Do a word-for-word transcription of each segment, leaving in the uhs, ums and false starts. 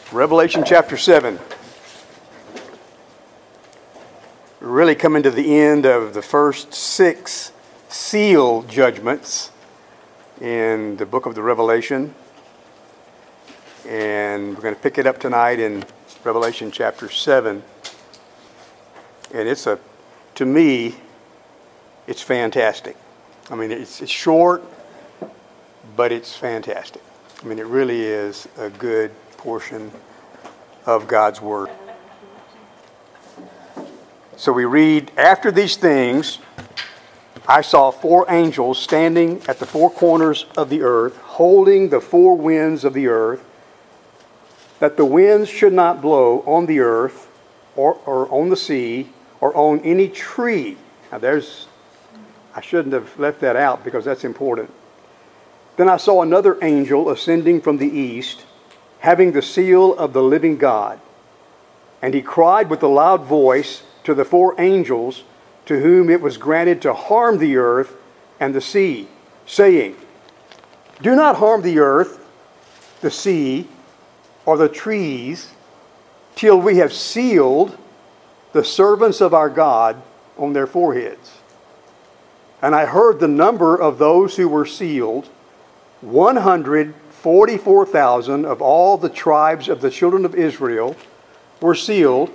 Revelation chapter seven. We're really coming to the end of the first six seal judgments in the book of the Revelation. And we're going to pick it up tonight in Revelation chapter seven. And it's a, to me, it's fantastic. I mean, it's, it's short, but it's fantastic. I mean, it really is a good portion of God's Word. So we read, after these things, I saw four angels standing at the four corners of the earth, holding the four winds of the earth, that the winds should not blow on the earth, or, or on the sea, or on any tree. Now there's, I shouldn't have left that out because that's important. Then I saw another angel ascending from the east, having the seal of the living God. And he cried with a loud voice to the four angels to whom it was granted to harm the earth and the sea, saying, do not harm the earth, the sea, or the trees, till we have sealed the servants of our God on their foreheads. And I heard the number of those who were sealed, one hundred forty-four thousand of all the tribes of the children of Israel were sealed.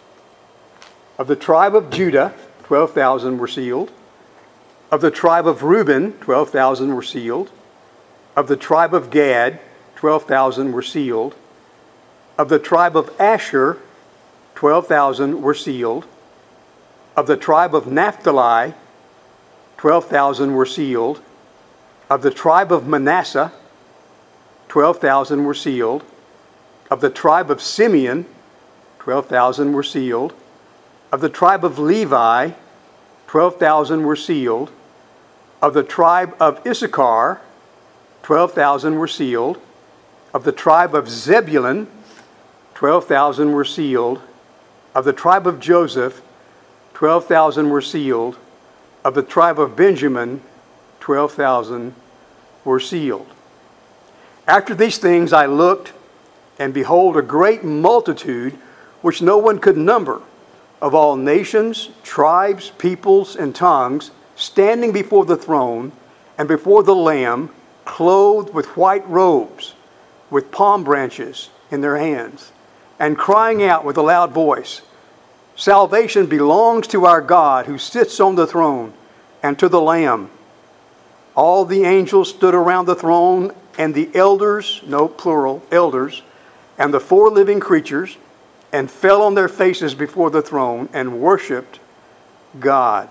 Of the tribe of Judah, twelve thousand were sealed. Of the tribe of Reuben, twelve thousand were sealed. Of the tribe of Gad, twelve thousand were sealed. Of the tribe of Asher, twelve thousand were sealed. Of the tribe of Naphtali, twelve thousand were sealed. Of the tribe of Manasseh, twelve thousand were sealed. Of the tribe of Simeon, twelve thousand were sealed. Of the tribe of Levi, twelve thousand were sealed. Of the tribe of Issachar, twelve thousand were sealed. Of the tribe of Zebulun, twelve thousand were sealed. Of the tribe of Joseph, twelve thousand were sealed. Of the tribe of Benjamin, twelve thousand were sealed. After these things I looked, and behold, a great multitude, which no one could number, of all nations, tribes, peoples, and tongues, standing before the throne and before the Lamb, clothed with white robes, with palm branches in their hands, and crying out with a loud voice, salvation belongs to our God who sits on the throne and to the Lamb. All the angels stood around the throne, and the elders, no plural, elders, and the four living creatures, and fell on their faces before the throne and worshiped God,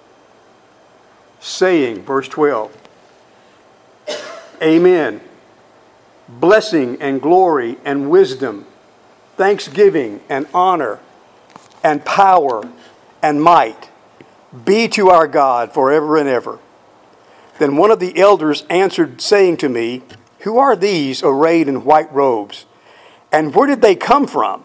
saying, verse twelve, Amen. Blessing and glory and wisdom, thanksgiving and honor and power and might be to our God forever and ever. Then one of the elders answered, saying to me, who are these arrayed in white robes? And where did they come from?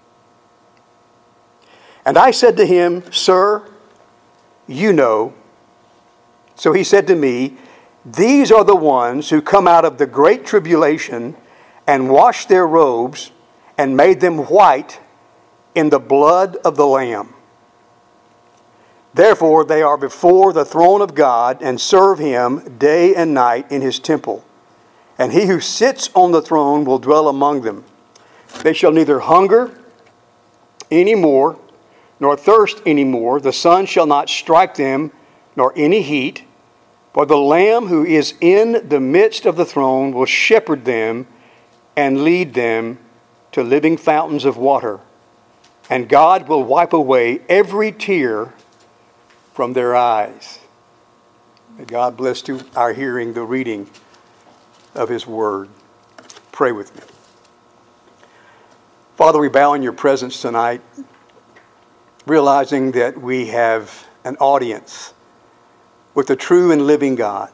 And I said to him, Sir, you know. So he said to me, these are the ones who come out of the great tribulation and washed their robes and made them white in the blood of the Lamb. Therefore they are before the throne of God and serve him day and night in his temple. And he who sits on the throne will dwell among them. They shall neither hunger any more, nor thirst any more. The sun shall not strike them, nor any heat. For the Lamb who is in the midst of the throne will shepherd them and lead them to living fountains of water. And God will wipe away every tear from their eyes. May God bless to our hearing the reading of his word. Pray with me. Father, we bow in your presence tonight, realizing that we have an audience with the true and living God.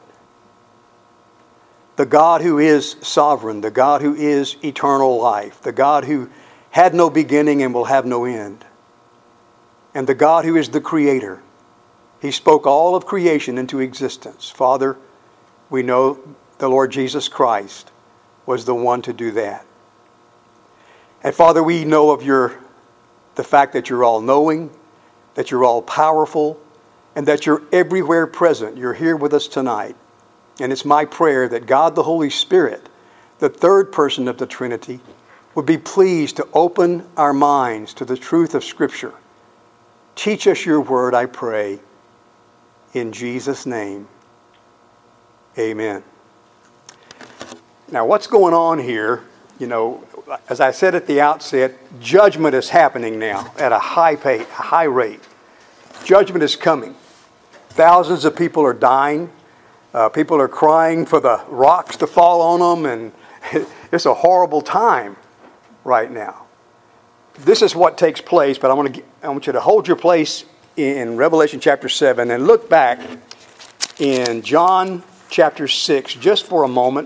The God who is sovereign, the God who is eternal life, the God who had no beginning and will have no end, and the God who is the creator. He spoke all of creation into existence. Father, we know the Lord Jesus Christ was the one to do that. And Father, we know of your the fact that you're all-knowing, that you're all-powerful, and that you're everywhere present. You're here with us tonight. And it's my prayer that God the Holy Spirit, the third person of the Trinity, would be pleased to open our minds to the truth of Scripture. Teach us your word, I pray, in Jesus' name. Amen. Now, what's going on here, you know, as I said at the outset, judgment is happening now at a high pace, a high rate. Judgment is coming. Thousands of people are dying. Uh, people are crying for the rocks to fall on them, and it's a horrible time right now. This is what takes place, but I want to I want you to hold your place in Revelation chapter seven and look back in John chapter six just for a moment.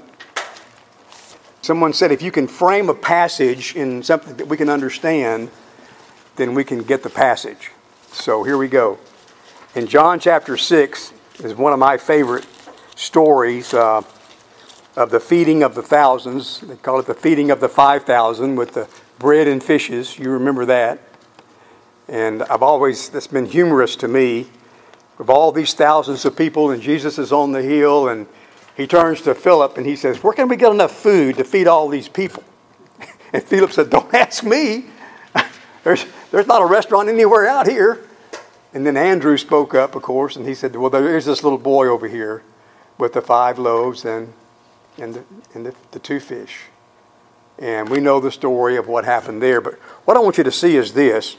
Someone said if you can frame a passage in something that we can understand, then we can get the passage. So here we go. In John chapter six is one of my favorite stories uh, of the feeding of the thousands. They call it the feeding of the five thousand with the bread and fishes. You remember that. And I've always, that's been humorous to me. Of all these thousands of people, and Jesus is on the hill, and he turns to Philip and he says, where can we get enough food to feed all these people? And Philip said, don't ask me. There's, there's not a restaurant anywhere out here. And then Andrew spoke up, of course, and he said, well, there's this little boy over here with the five loaves and, and, the, and the, the two fish. And we know the story of what happened there. But what I want you to see is this.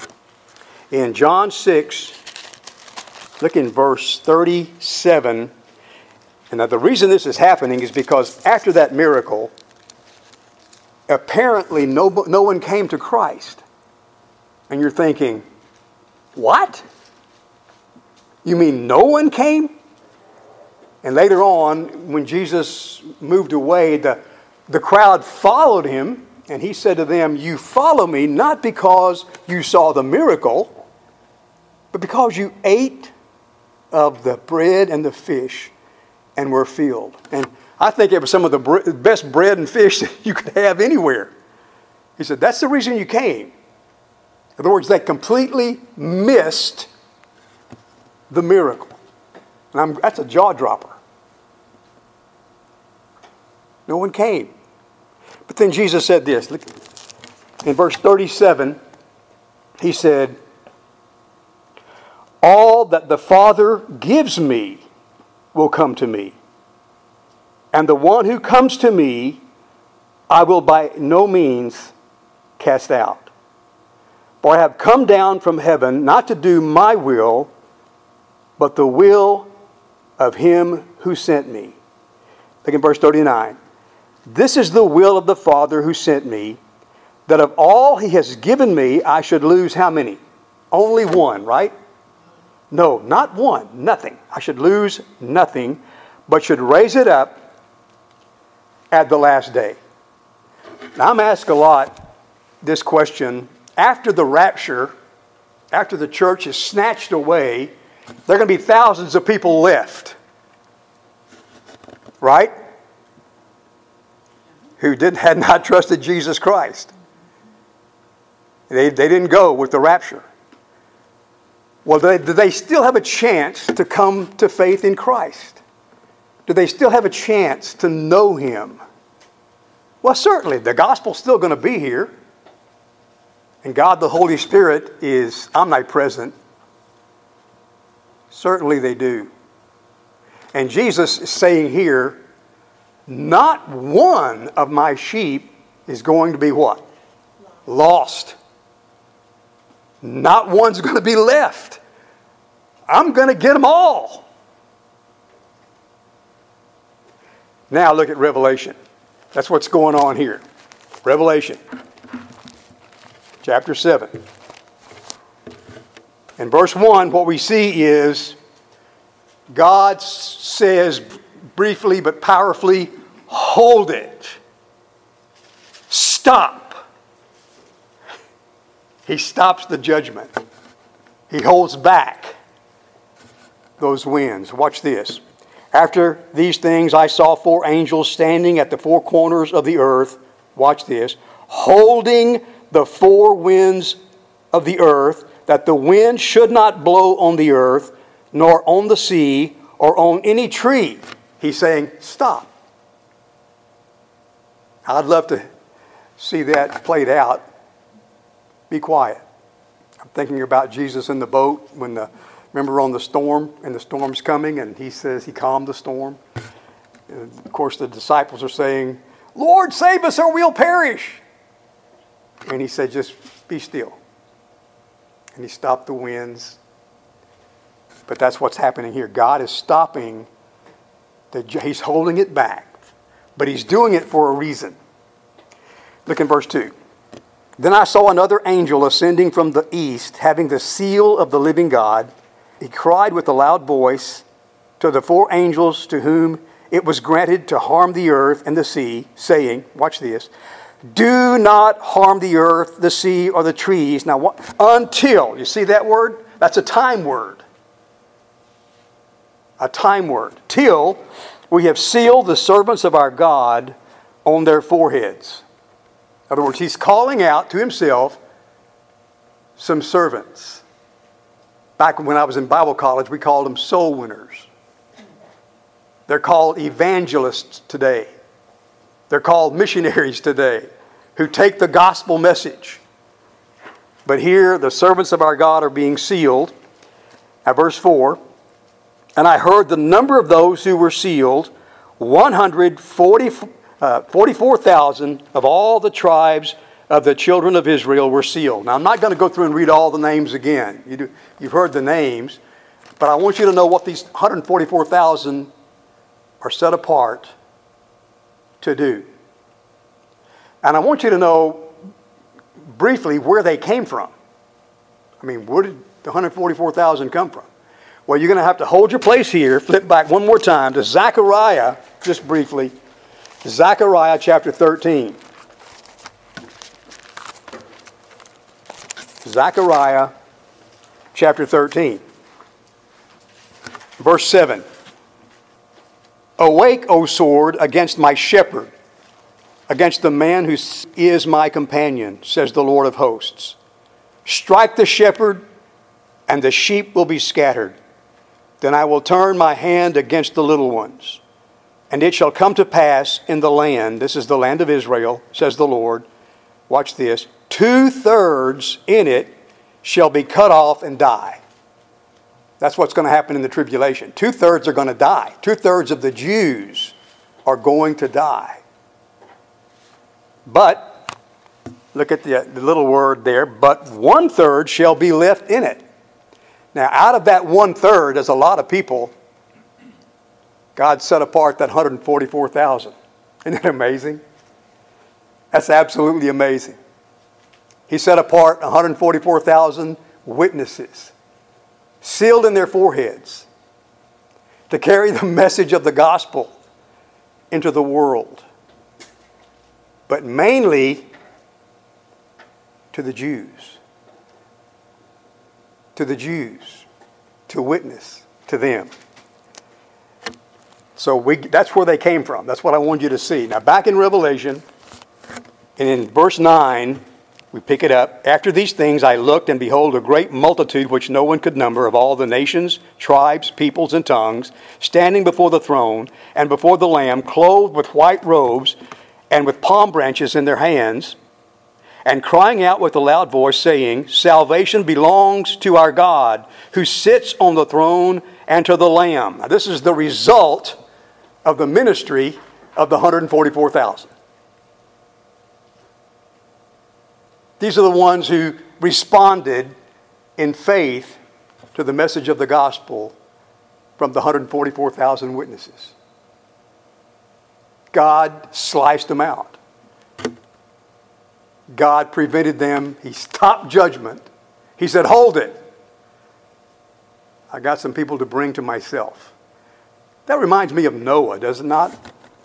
In John six, look in verse thirty-seven. And now the reason this is happening is because after that miracle, apparently no, no one came to Christ. And you're thinking, what? You mean no one came? And later on, when Jesus moved away, the, the crowd followed him. And he said to them, you follow me not because you saw the miracle, but because you ate of the bread and the fish and were filled. And I think it was some of the bre- best bread and fish that you could have anywhere. He said, that's the reason you came. In other words, they completely missed the miracle. And I'm, that's a jaw dropper. No one came. But then Jesus said this. Look, in verse thirty-seven, he said, all that the Father gives me will come to me. And the one who comes to me, I will by no means cast out. For I have come down from heaven not to do my will, but the will of him who sent me. Look in verse thirty-nine. This is the will of the Father who sent me, that of all he has given me, I should lose how many? Only one, right? No, not one, nothing. I should lose nothing, but should raise it up at the last day. Now, I'm asked a lot this question. After the rapture, after the church is snatched away, there are going to be thousands of people left. Right? Who did, had not trusted Jesus Christ. They, they didn't go with the rapture. Well, do they, do they still have a chance to come to faith in Christ? Do they still have a chance to know Him? Well, certainly. The gospel's still going to be here. And God the Holy Spirit is omnipresent. Certainly they do. And Jesus is saying here, not one of my sheep is going to be what? Lost. Not one's going to be left. I'm going to get them all. Now look at Revelation. That's what's going on here. Revelation. Chapter seven. In verse one, what we see is God says briefly but powerfully, hold it. Stop. He stops the judgment. He holds back those winds. Watch this. After these things, I saw four angels standing at the four corners of the earth. Watch this. holding the four winds of the earth, that the wind should not blow on the earth, nor on the sea, or on any tree. He's saying, stop. I'd love to see that played out. Be quiet. I'm thinking about Jesus in the boat when the, remember on the storm, and the storm's coming, and he says he calmed the storm. And of course, the disciples are saying, Lord, save us or we'll perish. And he said, just be still. And he stopped the winds. But that's what's happening here. God is stopping. The, he's holding it back. But he's doing it for a reason. Look in verse two. Then I saw another angel ascending from the east, having the seal of the living God. He cried with a loud voice to the four angels to whom it was granted to harm the earth and the sea, saying, watch this, do not harm the earth, the sea, or the trees. Now, what, until, you see that word? That's a time word. A time word. Till we have sealed the servants of our God on their foreheads. In other words, he's calling out to himself some servants. Back when I was in Bible college, we called them soul winners. They're called evangelists today. They're called missionaries today who take the gospel message. But here, the servants of our God are being sealed. Now, verse four, and I heard the number of those who were sealed, one hundred forty-four thousand of all the tribes of the children of Israel were sealed. Now, I'm not going to go through and read all the names again. You do, you've heard the names. But I want you to know what these one hundred forty-four thousand are set apart to do. And I want you to know briefly where they came from. I mean, where did the one hundred forty-four thousand come from? Well, you're going to have to hold your place here, flip back one more time to Zechariah, just briefly. Zechariah chapter thirteen. Zechariah chapter thirteen. Verse seven. Awake, O sword, against my shepherd, against the man who is my companion, says the Lord of hosts. Strike the shepherd, and the sheep will be scattered. Then I will turn my hand against the little ones. And it shall come to pass in the land, this is the land of Israel, says the Lord, watch this, two-thirds in it shall be cut off and die. That's what's going to happen in the tribulation. Two-thirds are going to die. Two-thirds of the Jews are going to die. But, look at the, the little word there, but one-third shall be left in it. Now, out of that one-third, there's a lot of people. God set apart that one hundred forty-four thousand. Isn't that amazing? That's absolutely amazing. He set apart one hundred forty-four thousand witnesses, sealed in their foreheads, to carry the message of the gospel into the world. But mainly to the Jews. To the Jews. To witness to them. So we, that's where they came from. That's what I want you to see. Now back in Revelation, and in verse nine, we pick it up. After these things I looked, and behold, a great multitude which no one could number, of all the nations, tribes, peoples, and tongues, standing before the throne and before the Lamb, clothed with white robes and with palm branches in their hands, and crying out with a loud voice, saying, Salvation belongs to our God, who sits on the throne, and to the Lamb. Now, this is the result of the ministry of the one hundred forty-four thousand. These are the ones who responded in faith to the message of the gospel from the one hundred forty-four thousand witnesses. God sliced them out. God prevented them. He stopped judgment. He said, hold it. I got some people to bring to myself. That reminds me of Noah, does it not?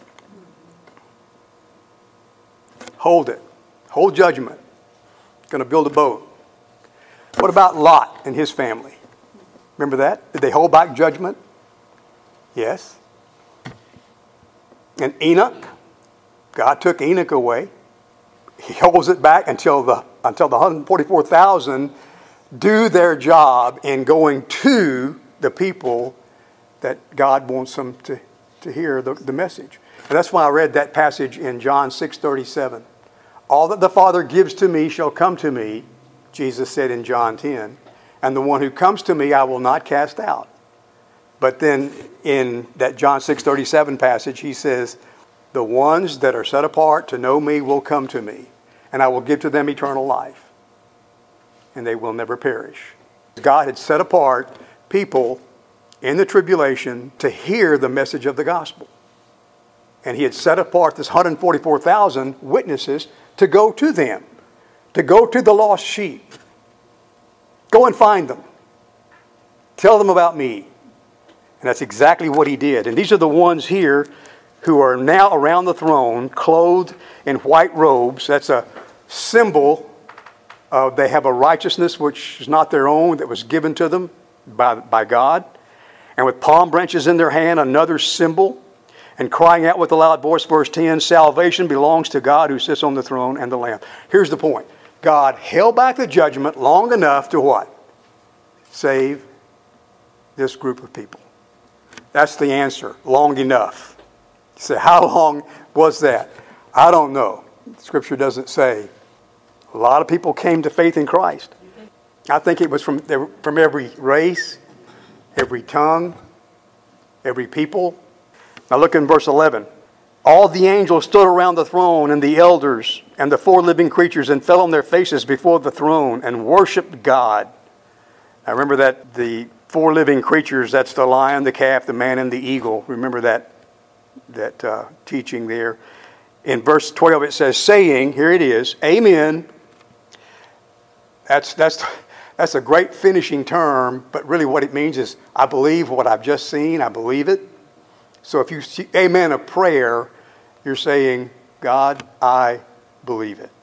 Hold it. Hold judgment. Going to build a boat. What about Lot and his family? Remember that? Did they hold back judgment? Yes. And Enoch? God took Enoch away. he holds it back until the until the one hundred forty-four thousand do their job in going to the people that God wants them to, to hear the, the message. And that's why I read that passage in John six thirty-seven. All that the Father gives to me shall come to me, Jesus said in John ten. And the one who comes to me I will not cast out. But then in that John six thirty-seven passage, he says, the ones that are set apart to know me will come to me, and I will give to them eternal life, and they will never perish. God had set apart people in the tribulation to hear the message of the gospel. And he had set apart this one hundred forty-four thousand witnesses to go to them, to go to the lost sheep. Go and find them. Tell them about me. And that's exactly what he did. And these are the ones here who are now around the throne, clothed in white robes. That's a symbol of they have a righteousness which is not their own, that was given to them by, by God. And with palm branches in their hand, another symbol. And crying out with a loud voice, verse ten, salvation belongs to God who sits on the throne and the Lamb. Here's the point. God held back the judgment long enough to what? Save this group of people. That's the answer. Long enough. You say, how long was that? I don't know. Scripture doesn't say. A lot of people came to faith in Christ. I think it was from, from every race, every tongue, every people. Now look in verse eleven. All the angels stood around the throne, and the elders and the four living creatures, and fell on their faces before the throne and worshiped God. Now remember that the four living creatures, that's the lion, the calf, the man, and the eagle. Remember that, that uh, teaching there. In verse twelve it says, saying, here it is, Amen. That's, that's, that's a great finishing term, but really what it means is, I believe what I've just seen, I believe it. So if you see amen a prayer, you're saying, God, I believe it.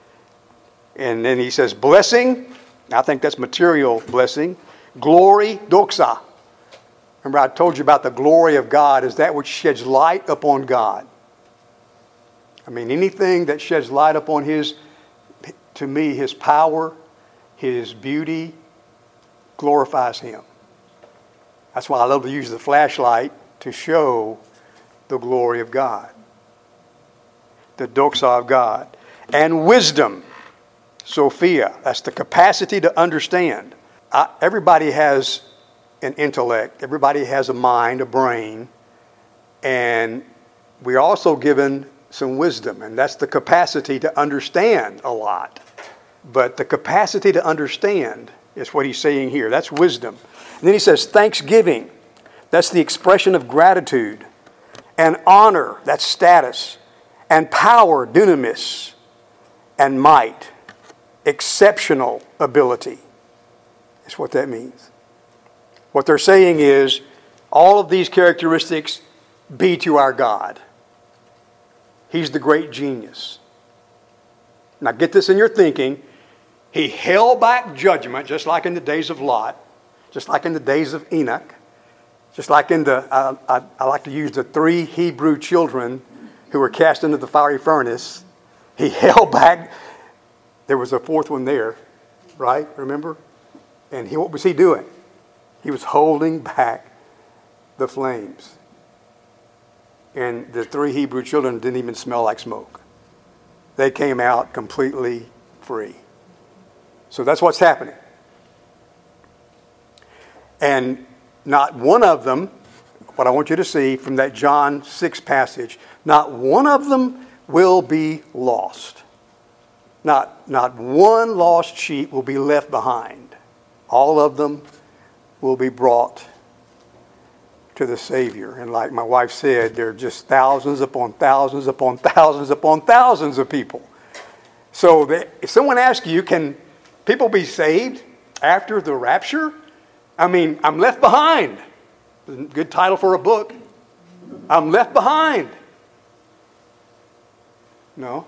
And then he says, blessing. I think that's material blessing. Glory, doxa. Remember I told you about the glory of God is that which sheds light upon God. I mean, anything that sheds light upon His, to me, His power, His beauty, glorifies Him. That's why I love to use the flashlight to show the glory of God. The doxa of God. And wisdom, Sophia. That's the capacity to understand. I, everybody has an intellect. Everybody has a mind, a brain. And we're also given some wisdom. And that's the capacity to understand a lot. But the capacity to understand is what he's saying here. That's wisdom. And then he says thanksgiving. That's the expression of gratitude. And honor, that's status. And power, dunamis. And might, exceptional ability. That's what that means. What they're saying is, all of these characteristics be to our God. He's the great genius. Now get this in your thinking. He held back judgment, just like in the days of Lot, just like in the days of Enoch, just like in the, uh, I, I like to use the three Hebrew children who were cast into the fiery furnace. He held back. There was a fourth one there, right? Remember? And he, what was he doing? He was holding back the flames. And the three Hebrew children didn't even smell like smoke. They came out completely free. So that's what's happening. And not one of them, what I want you to see from that John six passage, not one of them will be lost. Not, not one lost sheep will be left behind. All of them will be brought to the Savior. And like my wife said, there are just thousands upon thousands upon thousands upon thousands of people. So that if someone asks you, can people be saved after the rapture? I mean, I'm left behind. Good title for a book. I'm left behind. No.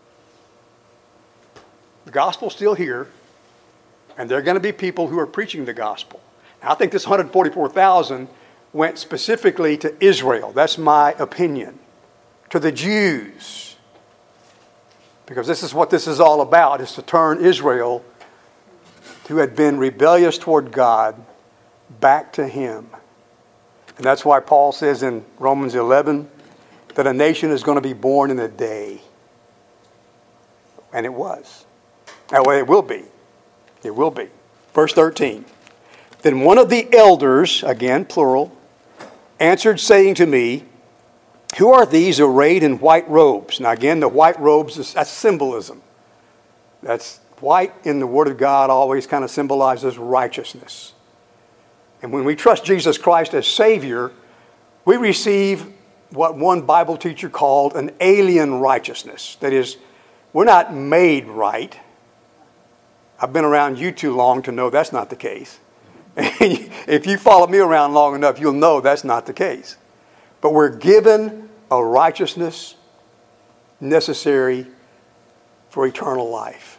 The gospel's still here. And there are going to be people who are preaching the gospel. Now, I think this one hundred forty-four thousand went specifically to Israel. That's my opinion. To the Jews. Because this is what this is all about, is to turn Israel, who had been rebellious toward God, back to Him. And that's why Paul says in Romans eleven that a nation is going to be born in a day. And it was. That way it will be. It will be. Verse thirteen. Then one of the elders, again plural, answered saying to me, who are these arrayed in white robes? Now again, the white robes, is, that's symbolism. That's white in the Word of God always kind of symbolizes righteousness. And when we trust Jesus Christ as Savior, we receive what one Bible teacher called an alien righteousness. That is, we're not made right. I've been around you too long to know that's not the case. If you follow me around long enough, you'll know that's not the case. But we're given a righteousness necessary for eternal life.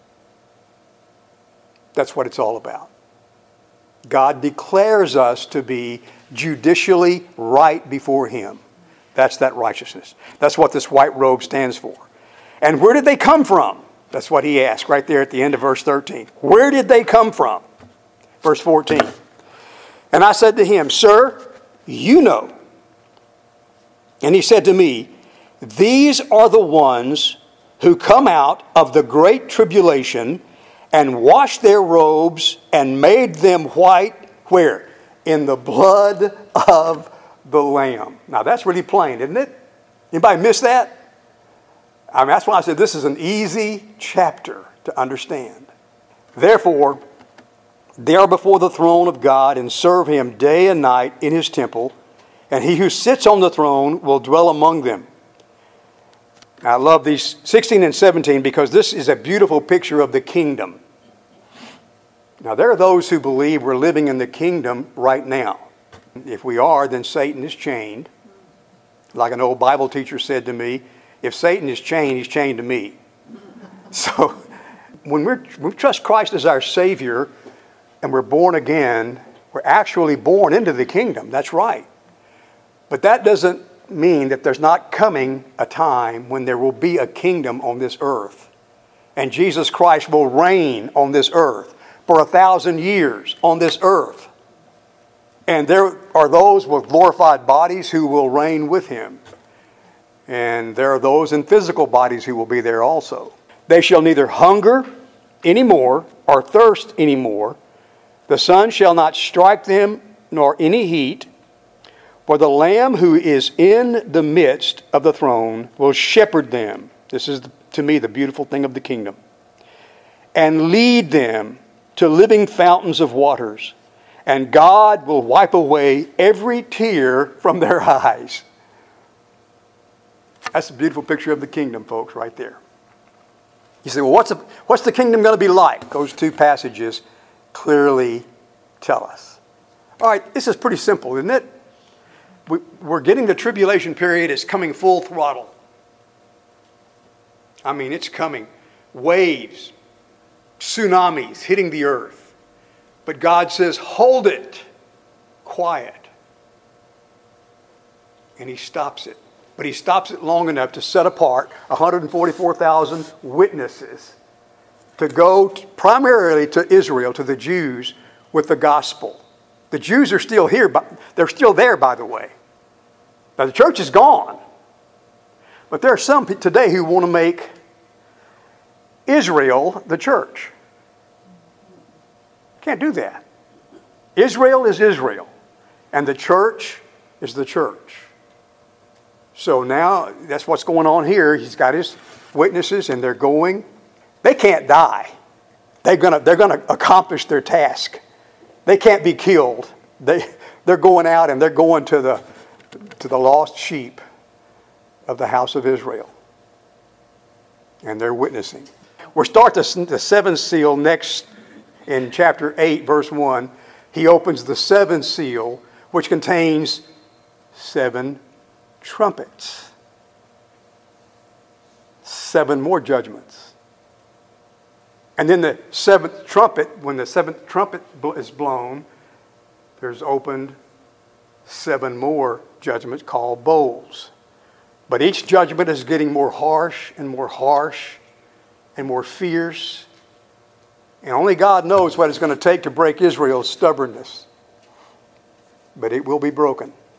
That's what it's all about. God declares us to be judicially right before Him. That's that righteousness. That's what this white robe stands for. And where did they come from? That's what he asked right there at the end of verse thirteen. Where did they come from? Verse fourteen. And I said to him, Sir, you know. And he said to me, These are the ones who come out of the great tribulation and washed their robes and made them white, where? In the blood of the Lamb. Now that's really plain, isn't it? Anybody miss that? I mean, that's why I said this is an easy chapter to understand. Therefore, they are before the throne of God and serve Him day and night in His temple, and He who sits on the throne will dwell among them. Now, I love these sixteen and seventeen because this is a beautiful picture of the kingdom. Now, there are those who believe we're living in the kingdom right now. If we are, then Satan is chained. Like an old Bible teacher said to me, if Satan is chained, he's chained to me. So, when, we're, when we trust Christ as our Savior and we're born again, we're actually born into the kingdom. That's right. But that doesn't mean that there's not coming a time when there will be a kingdom on this earth. And Jesus Christ will reign on this earth for a thousand years on this earth. And there are those with glorified bodies who will reign with Him. And there are those in physical bodies who will be there also. They shall neither hunger anymore or thirst anymore. The sun shall not strike them, nor any heat. For the Lamb who is in the midst of the throne will shepherd them. This is, to me, the beautiful thing of the kingdom. And lead them to living fountains of waters. And God will wipe away every tear from their eyes. That's a beautiful picture of the kingdom, folks, right there. You say, well, what's the, what's the kingdom going to be like? Those two passages clearly tell us. All right, this is pretty simple, isn't it? We, we're getting the tribulation period. It's coming full throttle. I mean, it's coming. Waves, tsunamis hitting the earth. But God says, hold it. Quiet. And He stops it. But He stops it long enough to set apart one hundred forty-four thousand witnesses to go to, primarily to Israel, to the Jews, with the gospel. The Jews are still here, but they're still there, by the way. Now, the church is gone. But there are some today who want to make Israel the church. Can't do that. Israel is Israel, and the church is the church. So now, that's what's going on here. He's got his witnesses, and they're going. They can't die. They're gonna, they're gonna accomplish their task. They can't be killed. They, they're going out, and they're going to the, to the lost sheep of the house of Israel. And they're witnessing. We'll start the, the seventh seal next in chapter eight, verse one. He opens the seventh seal, which contains seven trumpets. Seven more judgments. And then the seventh trumpet, when the seventh trumpet is blown, there's opened seven more judgments called bowls. But each judgment is getting more harsh and more harsh and more fierce. And only God knows what it's going to take to break Israel's stubbornness. But it will be broken.